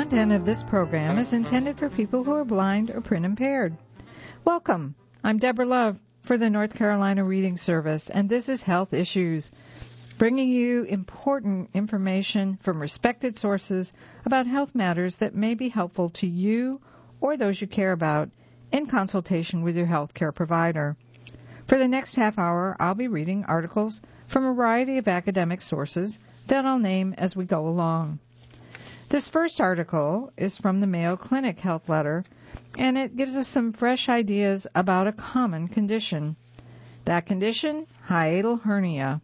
content of this program is intended for people who are blind or print impaired. Welcome. I'm Deborah Love for the North Carolina Reading Service, and this is Health Issues, bringing you important information from respected sources about health matters that may be helpful to you or those you care about in consultation with your health care provider. For the next half hour, I'll be reading articles from a variety of academic sources that I'll name as we go along. This first article is from the Mayo Clinic Health Letter, and it gives us some fresh ideas about a common condition. That condition, hiatal hernia.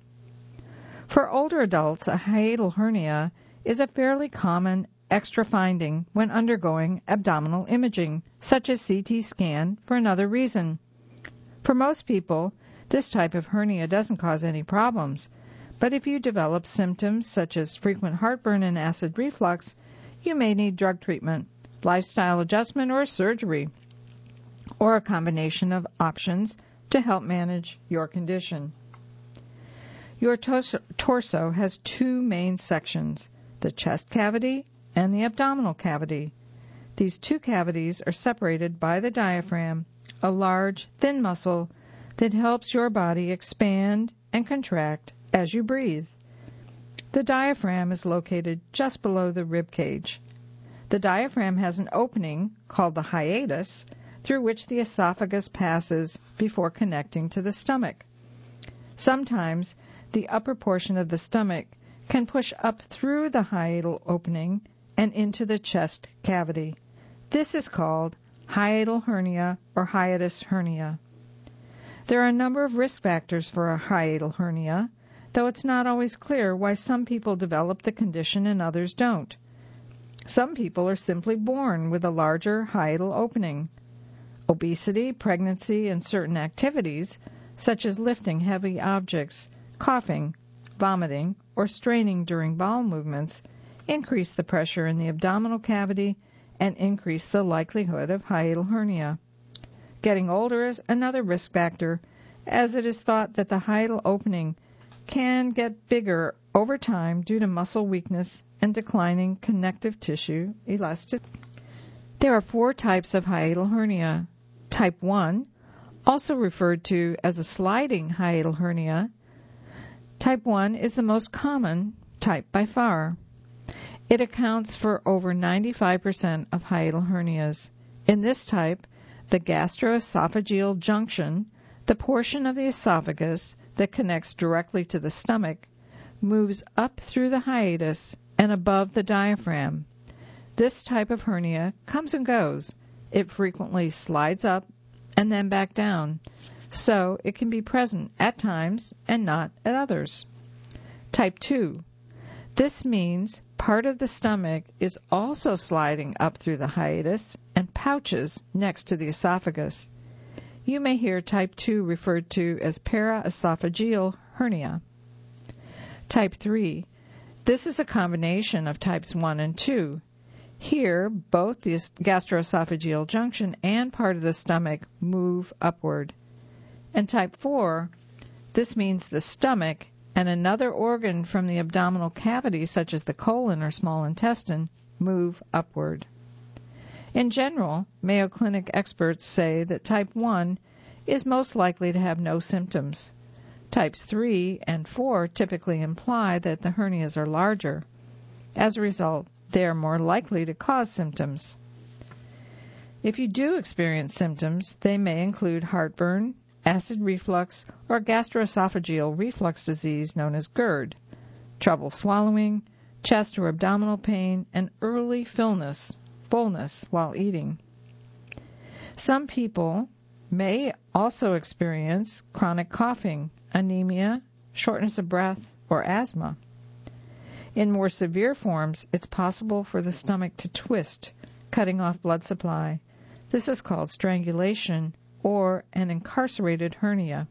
For older adults, a hiatal hernia is a fairly common extra finding when undergoing abdominal imaging, such as CT scan, for another reason. For most people, this type of hernia doesn't cause any problems. But if you develop symptoms such as frequent heartburn and acid reflux, you may need drug treatment, lifestyle adjustment, or surgery, or a combination of options to help manage your condition. Your torso has two main sections, the chest cavity and the abdominal cavity. These two cavities are separated by the diaphragm, a large, thin muscle that helps your body expand and contract as you breathe. The diaphragm is located just below the rib cage. The diaphragm has an opening called the hiatus through which the esophagus passes before connecting to the stomach. Sometimes the upper portion of the stomach can push up through the hiatal opening and into the chest cavity. This is called hiatal hernia or hiatus hernia. There are a number of risk factors for a hiatal hernia, though it's not always clear why some people develop the condition and others don't. Some people are simply born with a larger hiatal opening. Obesity, pregnancy, and certain activities, such as lifting heavy objects, coughing, vomiting, or straining during bowel movements, increase the pressure in the abdominal cavity and increase the likelihood of hiatal hernia. Getting older is another risk factor, as it is thought that the hiatal opening can get bigger over time due to muscle weakness and declining connective tissue elasticity. There are 4 types of hiatal hernia. Type 1, also referred to as a sliding hiatal hernia. Type 1 is the most common type by far. It accounts for over 95% of hiatal hernias. In this type, the gastroesophageal junction, the portion of the esophagus that connects directly to the stomach, moves up through the hiatus and above the diaphragm. This type of hernia comes and goes. It frequently slides up and then back down, so it can be present at times and not at others. Type 2. This means part of the stomach is also sliding up through the hiatus and pouches next to the esophagus. You may hear type 2 referred to as paraesophageal hernia. Type 3. This is a combination of types 1 and 2. Here, both the gastroesophageal junction and part of the stomach move upward. And type 4, this means the stomach and another organ from the abdominal cavity, such as the colon or small intestine, move upward. In general, Mayo Clinic experts say that type 1 is most likely to have no symptoms. Types 3 and 4 typically imply that the hernias are larger. As a result, they are more likely to cause symptoms. If you do experience symptoms, they may include heartburn, acid reflux, or gastroesophageal reflux disease known as GERD, trouble swallowing, chest or abdominal pain, and early fullness while eating. Some people may also experience chronic coughing, anemia, shortness of breath, or asthma. In more severe forms, it's possible for the stomach to twist, cutting off blood supply. This is called strangulation or an incarcerated hernia.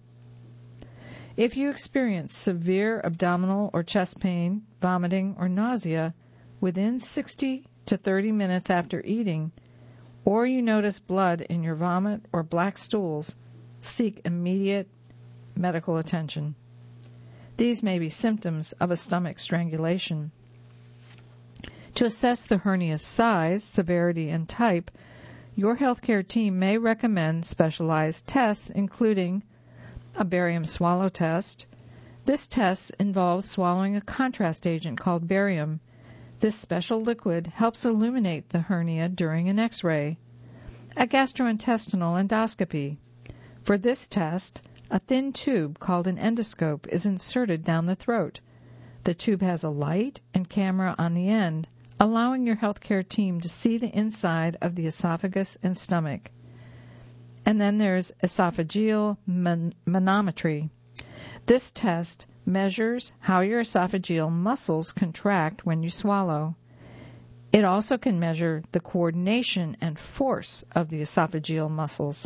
If you experience severe abdominal or chest pain, vomiting, or nausea within 60 to 30 minutes after eating, or you notice blood in your vomit or black stools, seek immediate medical attention. These may be symptoms of a stomach strangulation. To assess the hernia's size, severity, and type, your healthcare team may recommend specialized tests, including a barium swallow test. This test involves swallowing a contrast agent called barium. This special liquid helps illuminate the hernia during an X-ray. A gastrointestinal endoscopy. For this test, a thin tube called an endoscope is inserted down the throat. The tube has a light and camera on the end, allowing your healthcare team to see the inside of the esophagus and stomach. And then there's esophageal manometry. This test measures how your esophageal muscles contract when you swallow. It also can measure the coordination and force of the esophageal muscles.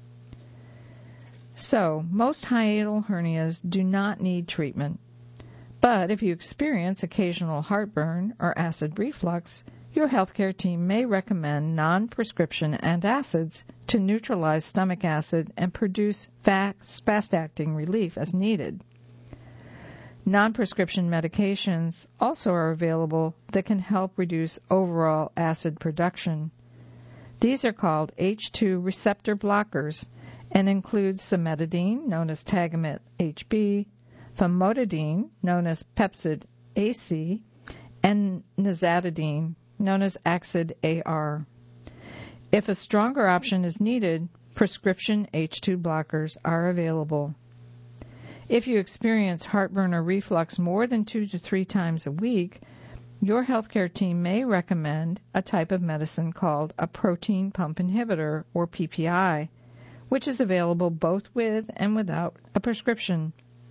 So, most hiatal hernias do not need treatment. But if you experience occasional heartburn or acid reflux, your healthcare team may recommend non-prescription antacids to neutralize stomach acid and produce fast-acting relief as needed. Non-prescription medications also are available that can help reduce overall acid production. These are called H2 receptor blockers and include cimetidine, known as Tagamet HB, famotidine, known as Pepcid AC, and nizatidine, known as Axid AR. If a stronger option is needed, prescription H2 blockers are available. If you experience heartburn or reflux more than 2 to 3 times a week, your healthcare team may recommend a type of medicine called a protein pump inhibitor, or PPI, which is available both with and without a prescription.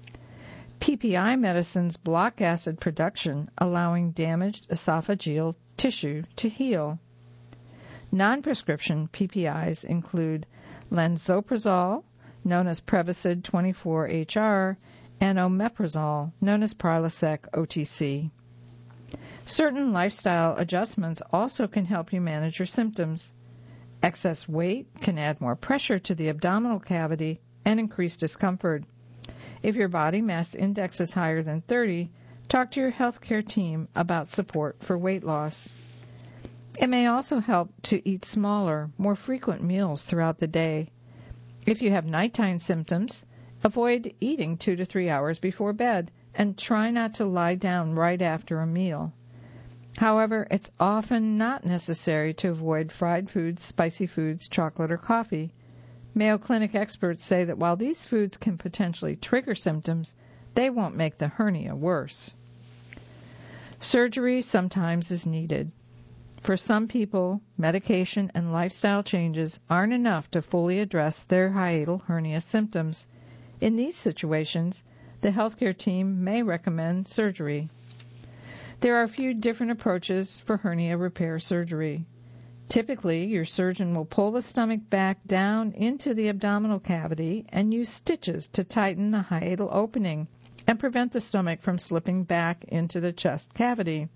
PPI medicines block acid production, allowing damaged esophageal tissue to heal. Non-prescription PPIs include lansoprazole, known as Prevacid 24HR, and omeprazole, known as Prilosec OTC. Certain lifestyle adjustments also can help you manage your symptoms. Excess weight can add more pressure to the abdominal cavity and increase discomfort. If your body mass index is higher than 30, talk to your healthcare team about support for weight loss. It may also help to eat smaller, more frequent meals throughout the day. If you have nighttime symptoms, avoid eating 2 to 3 hours before bed and try not to lie down right after a meal. However, it's often not necessary to avoid fried foods, spicy foods, chocolate, or coffee. Mayo Clinic experts say that while these foods can potentially trigger symptoms, they won't make the hernia worse. Surgery sometimes is needed. For some people, medication and lifestyle changes aren't enough to fully address their hiatal hernia symptoms. In these situations, the healthcare team may recommend surgery. There are a few different approaches for hernia repair surgery. Typically, your surgeon will pull the stomach back down into the abdominal cavity and use stitches to tighten the hiatal opening and prevent the stomach from slipping back into the chest cavity.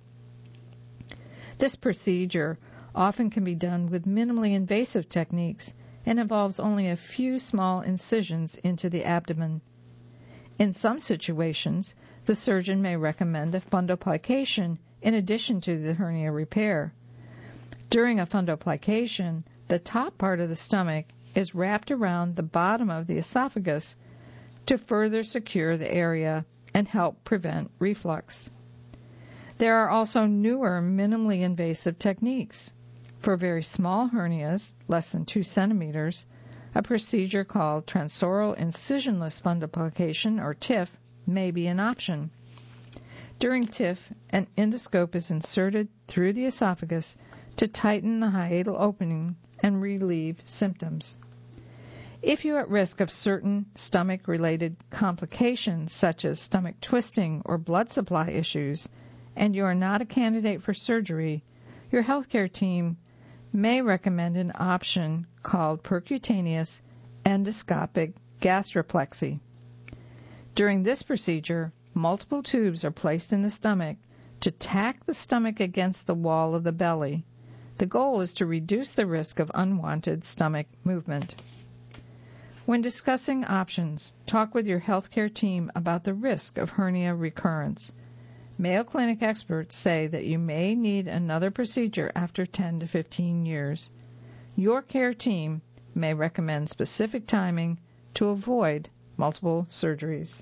This procedure often can be done with minimally invasive techniques and involves only a few small incisions into the abdomen. In some situations, the surgeon may recommend a fundoplication in addition to the hernia repair. During a fundoplication, the top part of the stomach is wrapped around the bottom of the esophagus to further secure the area and help prevent reflux. There are also newer minimally invasive techniques. For very small hernias, less than 2 centimeters, a procedure called transoral incisionless fundoplication, or TIF, may be an option. During TIF, an endoscope is inserted through the esophagus to tighten the hiatal opening and relieve symptoms. If you're at risk of certain stomach-related complications, such as stomach twisting or blood supply issues, and you are not a candidate for surgery, your healthcare team may recommend an option called percutaneous endoscopic gastropexy. During this procedure, multiple tubes are placed in the stomach to tack the stomach against the wall of the belly. The goal is to reduce the risk of unwanted stomach movement. When discussing options, talk with your healthcare team about the risk of hernia recurrence. Mayo Clinic experts say that you may need another procedure after 10 to 15 years. Your care team may recommend specific timing to avoid multiple surgeries.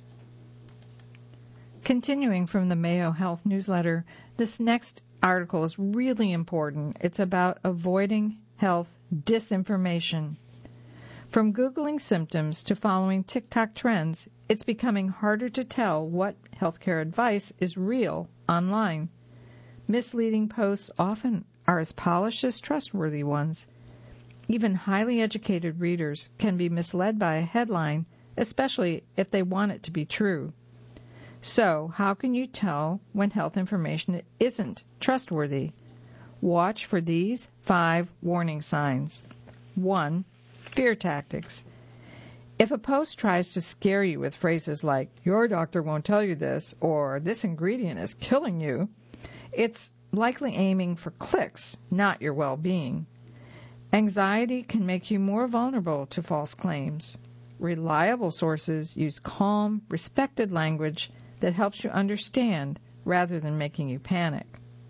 Continuing from the Mayo Health newsletter, this next article is really important. It's about avoiding health disinformation. From Googling symptoms to following TikTok trends, it's becoming harder to tell what healthcare advice is real online. Misleading posts often are as polished as trustworthy ones. Even highly educated readers can be misled by a headline, especially if they want it to be true. So, how can you tell when health information isn't trustworthy? Watch for these 5 warning signs. 1. Fear tactics. If a post tries to scare you with phrases like, "Your doctor won't tell you this," or "This ingredient is killing you," it's likely aiming for clicks, not your well-being. Anxiety can make you more vulnerable to false claims. Reliable sources use calm, respected language that helps you understand rather than making you panic.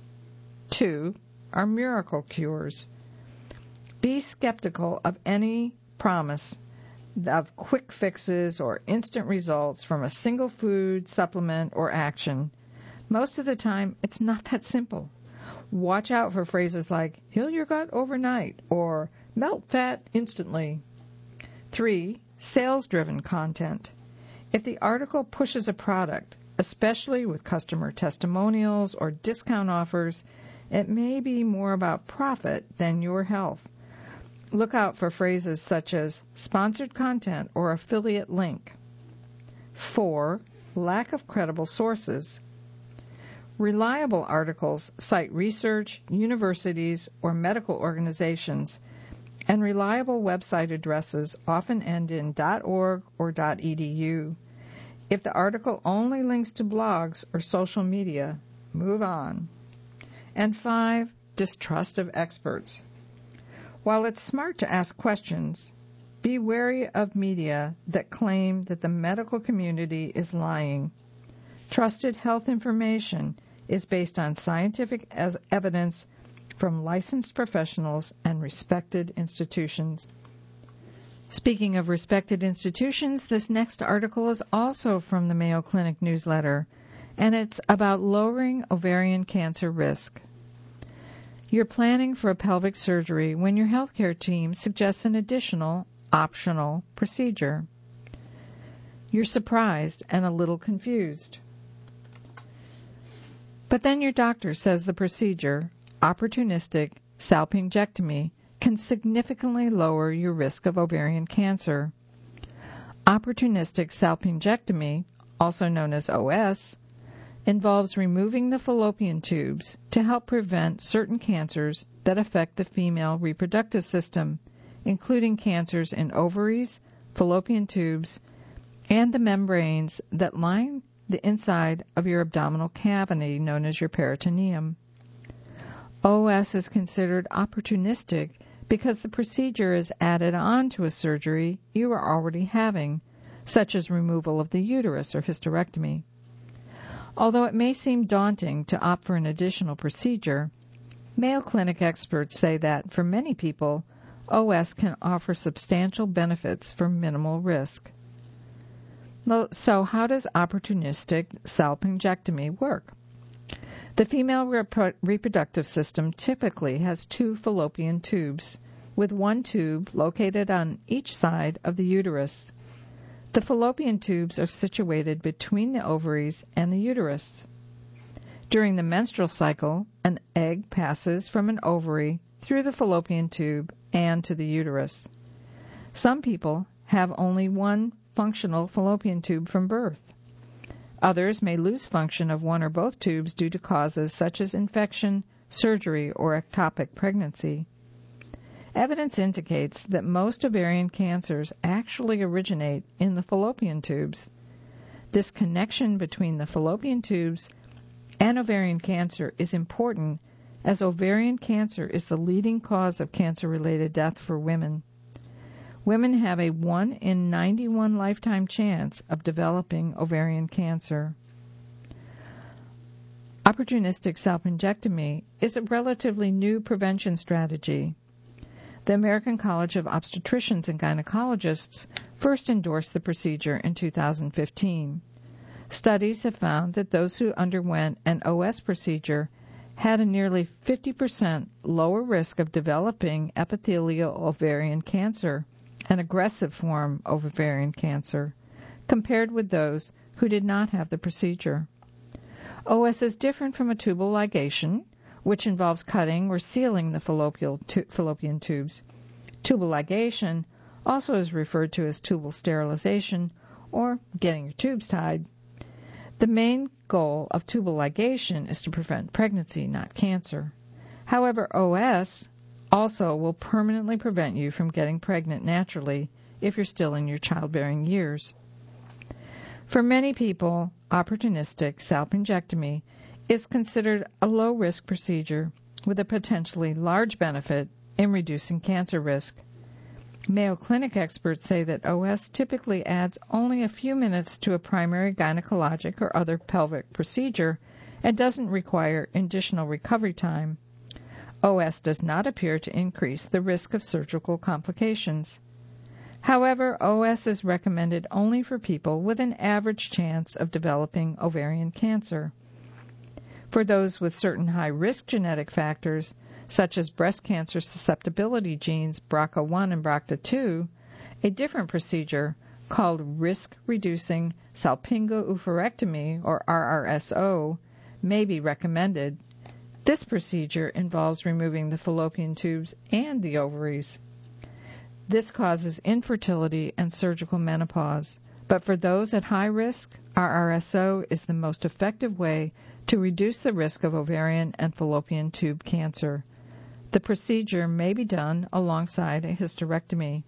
2 are miracle cures. Be skeptical of any promise of quick fixes or instant results from a single food, supplement, or action. Most of the time, it's not that simple. Watch out for phrases like, "heal your gut overnight," or "melt fat instantly." 3. Sales-driven content. If the article pushes a product, especially with customer testimonials or discount offers, it may be more about profit than your health. Look out for phrases such as sponsored content or affiliate link. 4. Lack of credible sources. Reliable articles cite research, universities, or medical organizations, and reliable website addresses often end in .org or .edu. If the article only links to blogs or social media, move on. And 5, distrust of experts. While it's smart to ask questions, be wary of media that claim that the medical community is lying. Trusted health information is based on scientific evidence from licensed professionals and respected institutions. Speaking of respected institutions, this next article is also from the Mayo Clinic newsletter, and it's about lowering ovarian cancer risk. You're planning for a pelvic surgery when your healthcare team suggests an additional, optional procedure. You're surprised and a little confused. But then your doctor says the procedure, opportunistic salpingectomy, can significantly lower your risk of ovarian cancer. Opportunistic salpingectomy, also known as OS, involves removing the fallopian tubes to help prevent certain cancers that affect the female reproductive system, including cancers in ovaries, fallopian tubes, and the membranes that line the inside of your abdominal cavity known as your peritoneum. OS is considered opportunistic because the procedure is added on to a surgery you are already having, such as removal of the uterus or hysterectomy. Although it may seem daunting to opt for an additional procedure, Mayo Clinic experts say that for many people, OS can offer substantial benefits for minimal risk. So how does opportunistic salpingectomy work? The female reproductive system typically has 2 fallopian tubes, with 1 tube located on each side of the uterus. The fallopian tubes are situated between the ovaries and the uterus. During the menstrual cycle, an egg passes from an ovary through the fallopian tube and to the uterus. Some people have only 1 functional fallopian tube from birth. Others may lose function of 1 or both tubes due to causes such as infection, surgery, or ectopic pregnancy. Evidence indicates that most ovarian cancers actually originate in the fallopian tubes. This connection between the fallopian tubes and ovarian cancer is important, as ovarian cancer is the leading cause of cancer-related death for women. Women have a 1 in 91 lifetime chance of developing ovarian cancer. opportunistic salpingectomy is a relatively new prevention strategy. The American College of Obstetricians and Gynecologists first endorsed the procedure in 2015. Studies have found that those who underwent an OS procedure had a nearly 50% lower risk of developing epithelial ovarian cancer, an aggressive form of ovarian cancer, compared with those who did not have the procedure. OS is different from a tubal ligation, which involves cutting or sealing the fallopian tubes. Tubal ligation also is referred to as tubal sterilization or getting your tubes tied. The main goal of tubal ligation is to prevent pregnancy, not cancer. However, OS also will permanently prevent you from getting pregnant naturally if you're still in your childbearing years. For many people, opportunistic salpingectomy is considered a low-risk procedure with a potentially large benefit in reducing cancer risk. Mayo Clinic experts say that OS typically adds only a few minutes to a primary gynecologic or other pelvic procedure and doesn't require additional recovery time. OS does not appear to increase the risk of surgical complications. However, OS is recommended only for people with an average chance of developing ovarian cancer. For those with certain high-risk genetic factors, such as breast cancer susceptibility genes BRCA1 and BRCA2, a different procedure called risk-reducing salpingo-oophorectomy, or RRSO, may be recommended. This procedure involves removing the fallopian tubes and the ovaries. This causes infertility and surgical menopause, but for those at high risk, RRSO is the most effective way to reduce the risk of ovarian and fallopian tube cancer. The procedure may be done alongside a hysterectomy.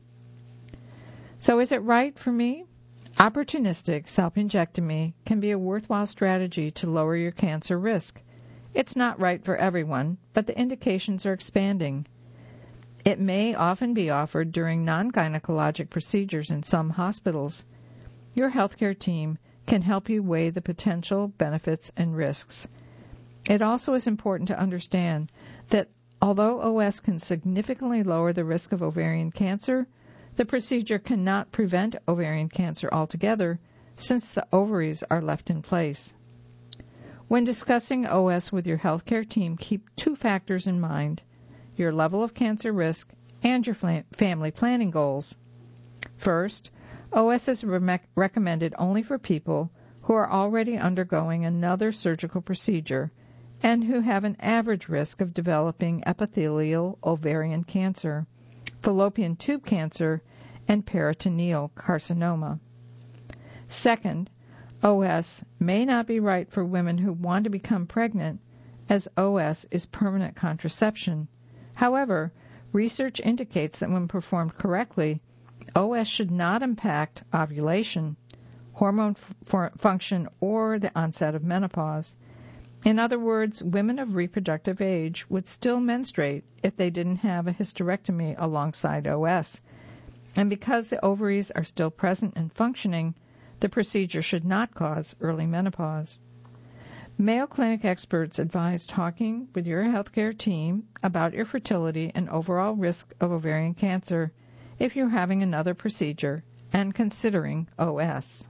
So is it right for me? Opportunistic salpingectomy can be a worthwhile strategy to lower your cancer risk. It's not right for everyone, but the indications are expanding. It may often be offered during non-gynecologic procedures in some hospitals. Your healthcare team can help you weigh the potential benefits and risks. It also is important to understand that although OS can significantly lower the risk of ovarian cancer, the procedure cannot prevent ovarian cancer altogether since the ovaries are left in place. When discussing OS with your healthcare team, keep two factors in mind: your level of cancer risk and your family planning goals. First, OS is recommended only for people who are already undergoing another surgical procedure and who have an average risk of developing epithelial ovarian cancer, fallopian tube cancer, and peritoneal carcinoma. Second, OS may not be right for women who want to become pregnant, as OS is permanent contraception. However, research indicates that when performed correctly, OS should not impact ovulation, hormone function, or the onset of menopause. In other words, women of reproductive age would still menstruate if they didn't have a hysterectomy alongside OS. And because the ovaries are still present and functioning, the procedure should not cause early menopause. Mayo Clinic experts advise talking with your healthcare team about your fertility and overall risk of ovarian cancer if you're having another procedure and considering OS.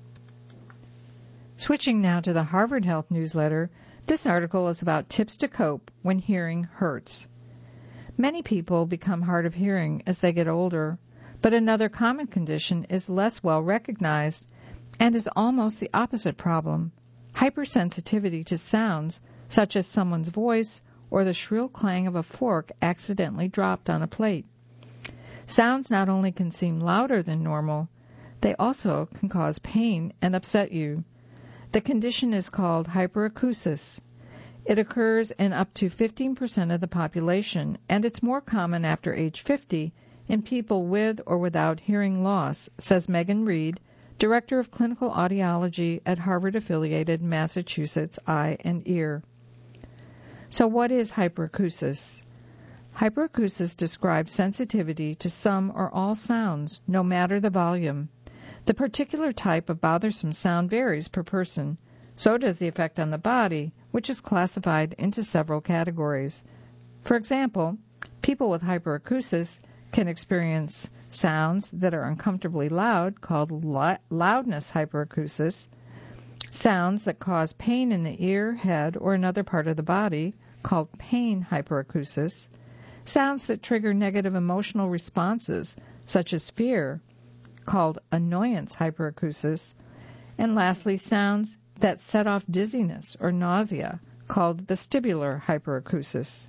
Switching now to the Harvard Health newsletter, this article is about tips to cope when hearing hurts. Many people become hard of hearing as they get older, but another common condition is less well recognized and is almost the opposite problem: hypersensitivity to sounds such as someone's voice or the shrill clang of a fork accidentally dropped on a plate. Sounds not only can seem louder than normal, they also can cause pain and upset you. The condition is called hyperacusis. It occurs in up to 15% of the population, and it's more common after age 50 in people with or without hearing loss, says Megan Reed, Director of Clinical Audiology at Harvard-affiliated Massachusetts Eye and Ear. So what is hyperacusis? Hyperacusis describes sensitivity to some or all sounds, no matter the volume. The particular type of bothersome sound varies per person. So does the effect on the body, which is classified into several categories. For example, people with hyperacusis can experience sounds that are uncomfortably loud, called loudness hyperacusis, sounds that cause pain in the ear, head, or another part of the body, called pain hyperacusis, sounds that trigger negative emotional responses, such as fear, called annoyance hyperacusis, and lastly, sounds that set off dizziness or nausea, called vestibular hyperacusis.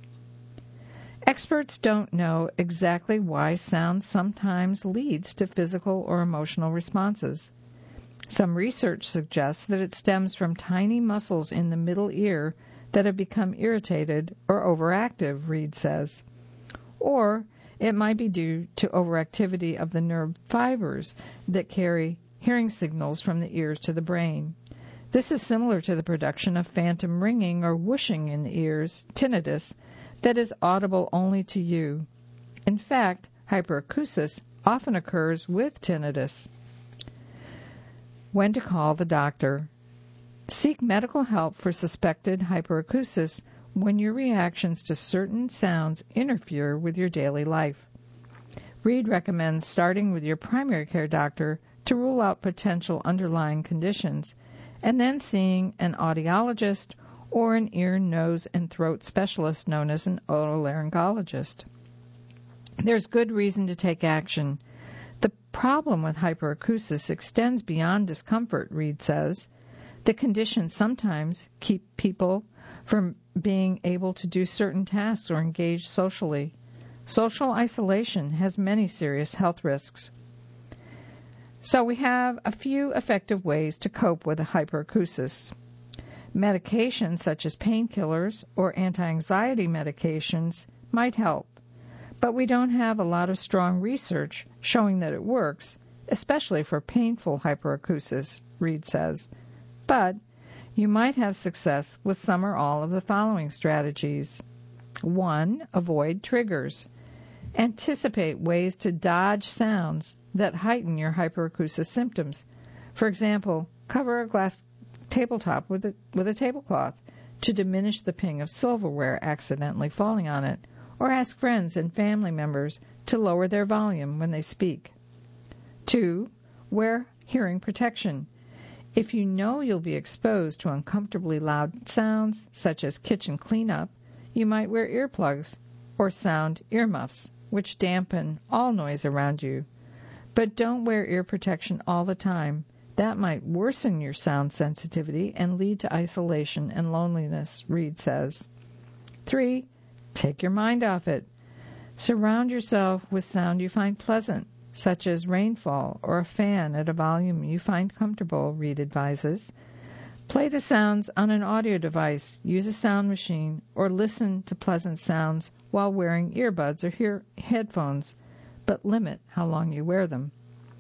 Experts don't know exactly why sound sometimes leads to physical or emotional responses. Some research suggests that it stems from tiny muscles in the middle ear that have become irritated or overactive, Reed says. Or it might be due to overactivity of the nerve fibers that carry hearing signals from the ears to the brain. This is similar to the production of phantom ringing or whooshing in the ears, tinnitus, that is audible only to you. In fact, hyperacusis often occurs with tinnitus. When to call the doctor. Seek medical help for suspected hyperacusis when your reactions to certain sounds interfere with your daily life. Reed recommends starting with your primary care doctor to rule out potential underlying conditions, and then seeing an audiologist or an ear, nose, and throat specialist known as an otolaryngologist. There's good reason to take action. The problem with hyperacusis extends beyond discomfort, Reed says. The conditions sometimes keep people from being able to do certain tasks or engage socially. Social isolation has many serious health risks. So we have a few effective ways to cope with hyperacusis. Medications such as painkillers or anti-anxiety medications might help, but we don't have a lot of strong research showing that it works, especially for painful hyperacusis, Reed says. But you might have success with some or all of the following strategies. 1. Avoid triggers. Anticipate ways to dodge sounds that heighten your hyperacusis symptoms. For example, cover a glass tabletop with a tablecloth to diminish the ping of silverware accidentally falling on it, or ask friends and family members to lower their volume when they speak. 2. Wear hearing protection. If you know you'll be exposed to uncomfortably loud sounds, such as kitchen cleanup, you might wear earplugs or sound earmuffs, which dampen all noise around you. But don't wear ear protection all the time. That might worsen your sound sensitivity and lead to isolation and loneliness, Reed says. 3. Take your mind off it. Surround yourself with sound you find pleasant, such as rainfall or a fan at a volume you find comfortable, Reed advises. Play the sounds on an audio device, use a sound machine, or listen to pleasant sounds while wearing earbuds or headphones, but limit how long you wear them.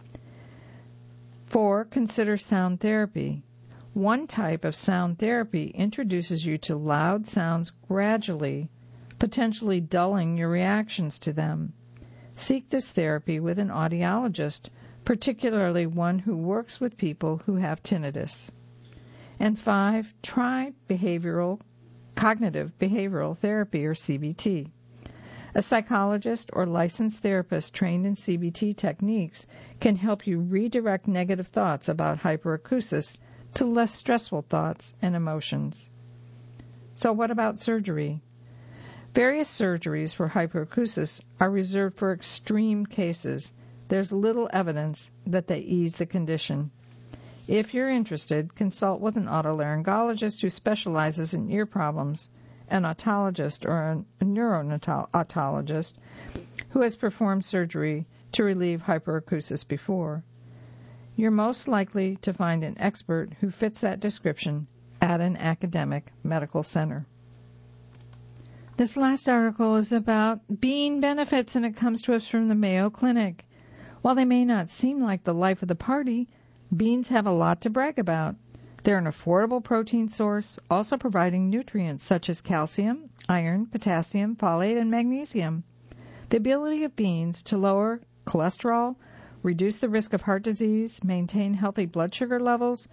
4. Consider sound therapy. One type of sound therapy introduces you to loud sounds gradually, potentially dulling your reactions to them. Seek this therapy with an audiologist, particularly one who works with people who have tinnitus. And 5. Try cognitive behavioral therapy, or CBT. A psychologist or licensed therapist trained in CBT techniques can help you redirect negative thoughts about hyperacusis to less stressful thoughts and emotions. So what about surgery? Various surgeries for hyperacusis are reserved for extreme cases. There's little evidence that they ease the condition. If you're interested, consult with an otolaryngologist who specializes in ear problems, an otologist or a neurotologist who has performed surgery to relieve hyperacusis before. You're most likely to find an expert who fits that description at an academic medical center. This last article is about bean benefits, and it comes to us from the Mayo Clinic. While they may not seem like the life of the party, beans have a lot to brag about. They're an affordable protein source, also providing nutrients such as calcium, iron, potassium, folate, and magnesium. The ability of beans to lower cholesterol, reduce the risk of heart disease, maintain healthy blood sugar levels,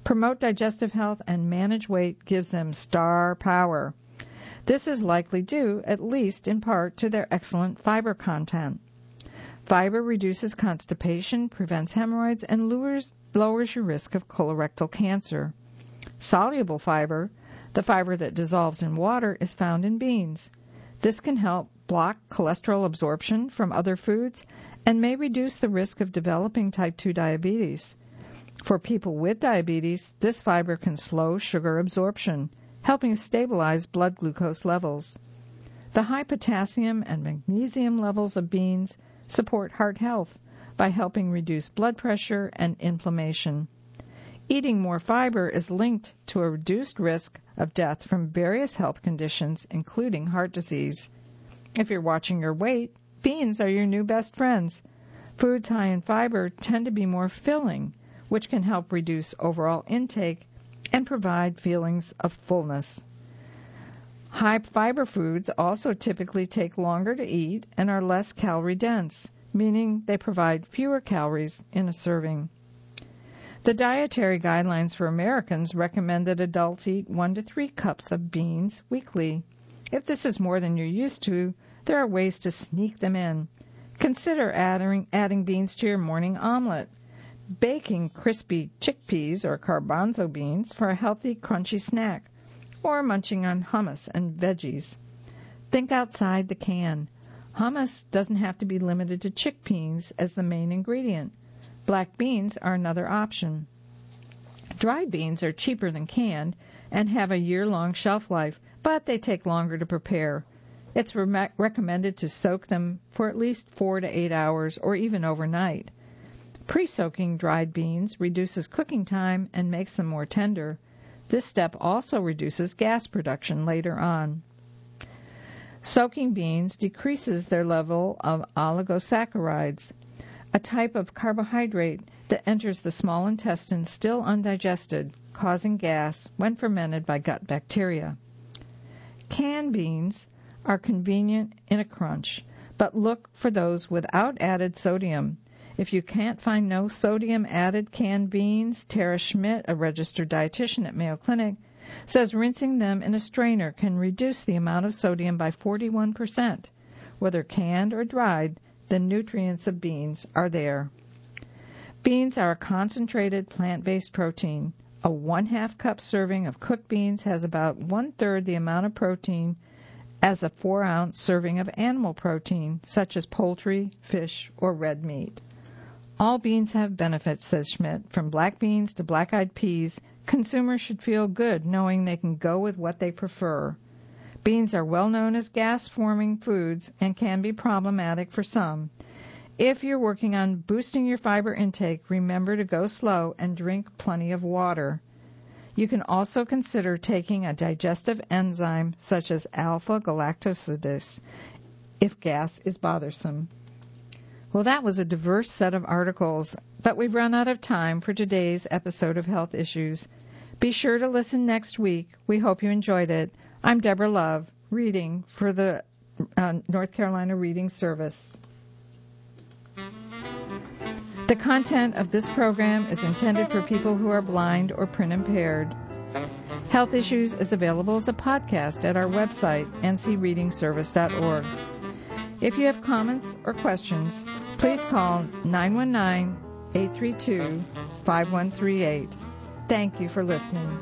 promote digestive health, and manage weight gives them star power. This is likely due, at least in part, to their excellent fiber content. Fiber reduces constipation, prevents hemorrhoids, and lowers your risk of colorectal cancer. Soluble fiber, the fiber that dissolves in water, is found in beans. This can help block cholesterol absorption from other foods and may reduce the risk of developing type 2 diabetes. For people with diabetes, this fiber can slow sugar absorption, helping stabilize blood glucose levels. The high potassium and magnesium levels of beans support heart health by helping reduce blood pressure and inflammation. Eating more fiber is linked to a reduced risk of death from various health conditions, including heart disease. If you're watching your weight, beans are your new best friends. Foods high in fiber tend to be more filling, which can help reduce overall intake and provide feelings of fullness. High fiber foods also typically take longer to eat and are less calorie dense, meaning they provide fewer calories in a serving. The dietary guidelines for Americans recommend that adults eat 1 to 3 cups of beans weekly. If this is more than you're used to, there are ways to sneak them in. Consider adding beans to your morning omelet, baking crispy chickpeas or garbanzo beans for a healthy, crunchy snack, or munching on hummus and veggies. Think outside the can. Hummus doesn't have to be limited to chickpeas as the main ingredient. Black beans are another option. Dried beans are cheaper than canned and have a year-long shelf life, but they take longer to prepare. It's recommended to soak them for at least 4 to 8 hours or even overnight. Pre-soaking dried beans reduces cooking time and makes them more tender. This step also reduces gas production later on. Soaking beans decreases their level of oligosaccharides, a type of carbohydrate that enters the small intestine still undigested, causing gas when fermented by gut bacteria. Canned beans are convenient in a crunch, but look for those without added sodium. If you can't find no sodium-added canned beans, Tara Schmidt, a registered dietitian at Mayo Clinic, says rinsing them in a strainer can reduce the amount of sodium by 41%. Whether canned or dried, the nutrients of beans are there. Beans are a concentrated plant-based protein. A 1/2 cup serving of cooked beans has about 1/3 the amount of protein as a 4-ounce serving of animal protein, such as poultry, fish, or red meat. All beans have benefits, says Schmidt. From black beans to black-eyed peas, consumers should feel good knowing they can go with what they prefer. Beans are well known as gas-forming foods and can be problematic for some. If you're working on boosting your fiber intake, remember to go slow and drink plenty of water. You can also consider taking a digestive enzyme such as alpha-galactosidase if gas is bothersome. Well, that was a diverse set of articles, but we've run out of time for today's episode of Health Issues. Be sure to listen next week. We hope you enjoyed it. I'm Deborah Love, reading for the North Carolina Reading Service. The content of this program is intended for people who are blind or print impaired. Health Issues is available as a podcast at our website, ncreadingservice.org. If you have comments or questions, please call 919-832-5138. Thank you for listening.